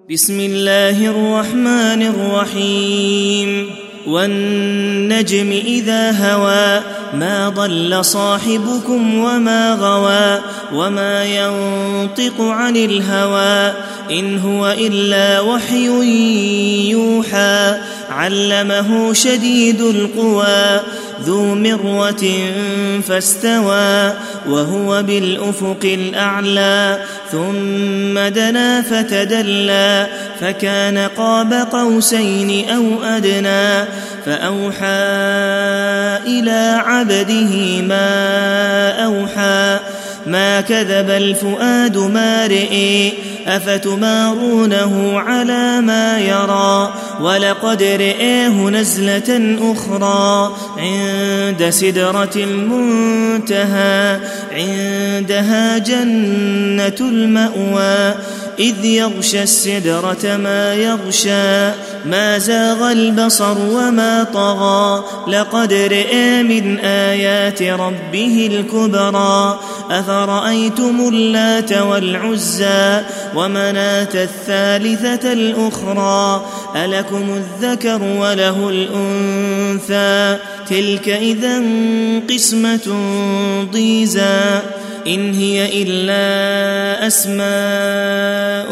بسم الله الرحمن الرحيم والنجم إذا هوى ما ضل صاحبكم وما غوى وما ينطق عن الهوى إن هو إلا وحي يوحى علمه شديد القوى ذو مرة فاستوى وهو بالأفق الأعلى ثم دنا فتدلى فكان قاب قوسين أو أدنى فأوحى إلى عبده ما أوحى ما كذب الفؤاد ما رئي أفتمارونه على ما يرى ولقد رئيه نزلة أخرى عند سدرة المنتهى عندها جنة المأوى إذ يغشى السدرة ما يغشى ما زاغ البصر وما طغى لقد رئي من آيات ربه الكبرى أفرأيتم اللات والعزى ومناة الثالثة الأخرى ألكم الذكر وله الأنثى تلك إذا قسمة ضيزى إن هي إلا أسماء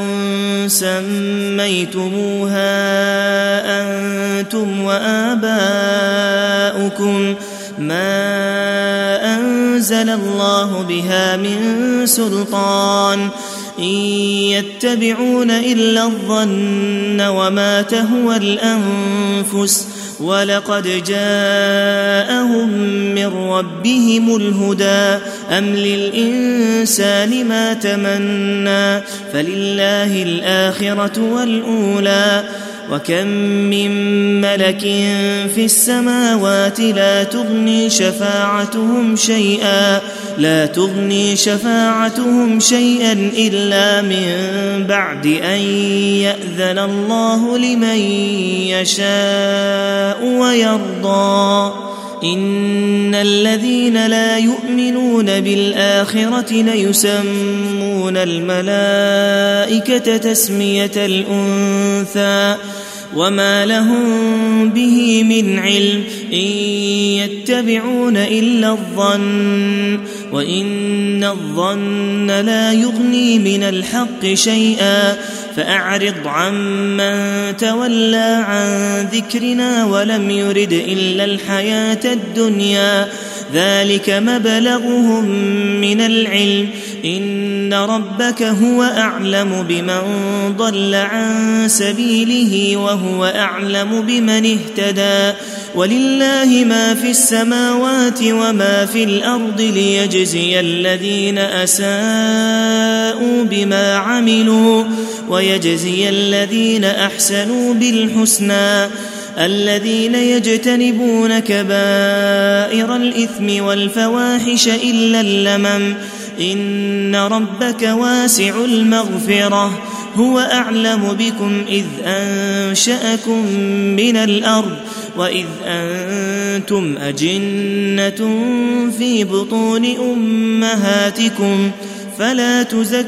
سميتموها أنتم وآباؤكم ما أنزل الله بها من سلطان إن يتبعون إلا الظن وما تهوى الأنفس ولقد جاءهم من ربهم الهدى أم للإنسان ما تمنى فلله الآخرة والأولى وكم من ملك في السماوات لا تغني شفاعتهم شيئا إلا من بعد أن يأذن الله لمن يشاء ويرضى إن الذين لا يؤمنون بالآخرة ليسمون الملائكة تسمية الأنثى وما لهم به من علم إن يتبعون إلا الظن وإن الظن لا يغني من الحق شيئا فأعرض عمن تولى عن ذكرنا ولم يرد إلا الحياة الدنيا ذلك مبلغهم من العلم إن ربك هو أعلم بمن ضل عن سبيله وهو أعلم بمن اهتدى ولله ما في السماوات وما في الأرض ليجزي الذين أساءوا بما عملوا ويجزي الذين أحسنوا بالحسنى الذين يجتنبون كبائر الإثم والفواحش إلا اللمم إن ربك واسع المغفرة هو أعلم بكم إذ أنشأكم من الأرض وإذ أنتم أجنة في بطون أمهاتكم فلا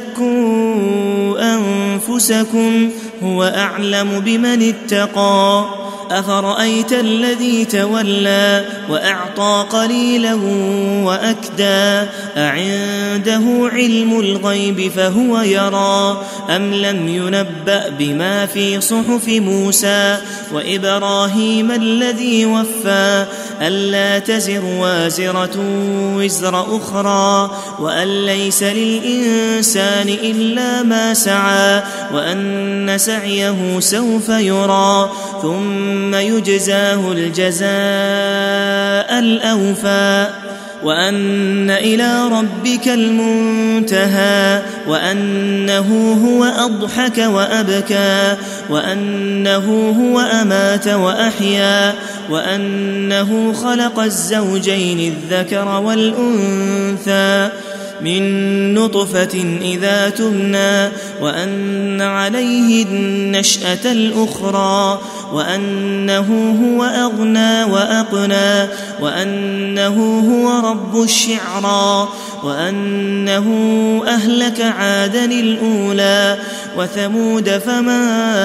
تزكوا أنفسكم هو أعلم بمن اتقى أفرأيت الذي تولى وأعطى قليلا وأكدى أعنده علم الغيب فهو يرى أم لم ينبأ بما في صحف موسى وإبراهيم الذي وفى ألا تزر وازرة وزر أخرى وأن ليس للإنسان إلا ما سعى وأن سعيه سوف يرى ثم يجزاه الجزاء الأوفى وأن إلى ربك المنتهى وأنه هو أضحك وأبكى وأنه هو أمات وأحيا وأنه خلق الزوجين الذكر والأنثى من نطفة إذا تمنى وأن عليه النشأة الأخرى وأنه هو أغنى وأقنى وأنه هو رب الشعرى وأنه أهلك عادا الأولى وثمود فما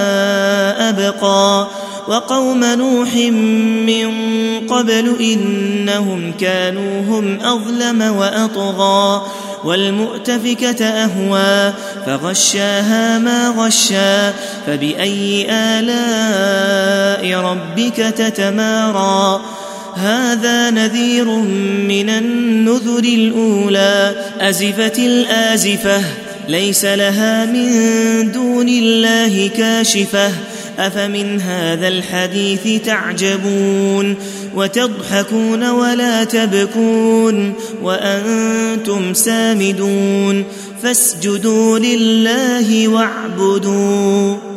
أبقى وقوم نوح من قبل إنهم كانوا هم أظلم وأطغى والمؤتفكة أهوى فغشاها ما غشى فبأي آلاء ربك تتمارى هذا نذير من النذر الأولى أزفت الآزفة ليس لها من دون الله كاشفة أفمن هذا الحديث تعجبون وتضحكون ولا تبكون وأنتم سامدون فاسجدوا لله واعبدوا